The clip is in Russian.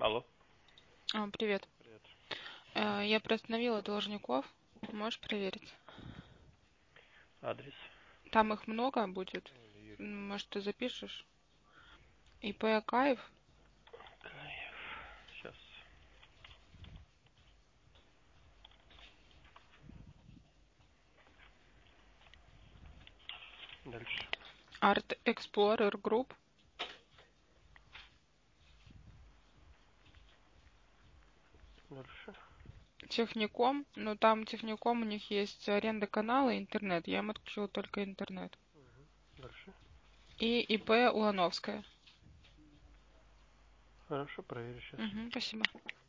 Алло. Привет. Привет. Я приостановила должников. Можешь проверить? Адрес. Там их много будет. Юрий. Может, ты запишешь? ИП Акаев. Каев. Сейчас. Дальше. Арт Эксплорер Групп. Дальше. Техником. Но там техником у них есть аренда канала и интернет. Я им отключила только интернет. Дальше. И ИП Улановская. Хорошо, проверю сейчас. Спасибо.